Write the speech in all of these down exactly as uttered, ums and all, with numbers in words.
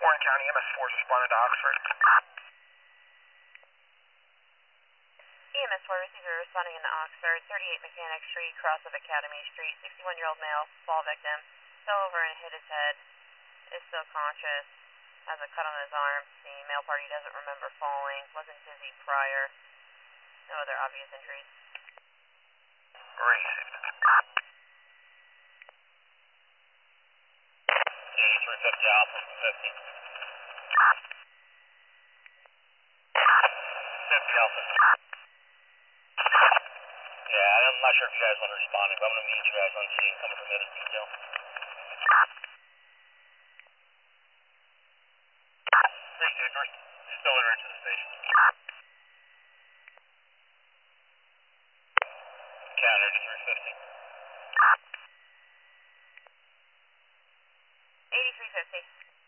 Warren County, M S four is responding to Oxford. E M S four receiver responding into Oxford, thirty-eight Mechanic Street, cross of Academy Street, sixty-one-year-old male, fall victim, fell over and hit his head, is still conscious, has a cut on his arm. The male party doesn't remember falling, wasn't dizzy prior, no other obvious injuries. Received. eighty-three fifty Alpha fifty. fifty Alpha. Yeah, I'm not sure if you guys want to respond, but I'm going to meet you guys on scene coming from Edit Detail. Received. We're still in to the station. Count eighty-three fifty. eighty-three fifty.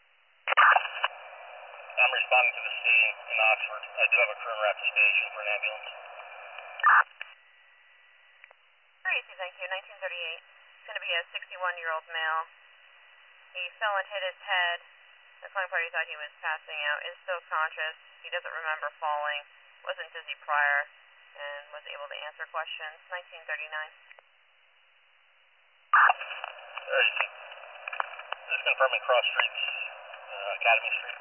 I'm responding to the scene in Oxford. I do have a crew at the station for an ambulance. Received, thank you. nineteen thirty-eight. It's going to be a sixty-one-year-old male. He fell and hit his head. The flying party thought he was passing out, is still conscious. He doesn't remember falling, wasn't dizzy prior, and was able to answer questions. nineteen thirty-nine. Received. This is confirming Cross Street, uh, Academy Street.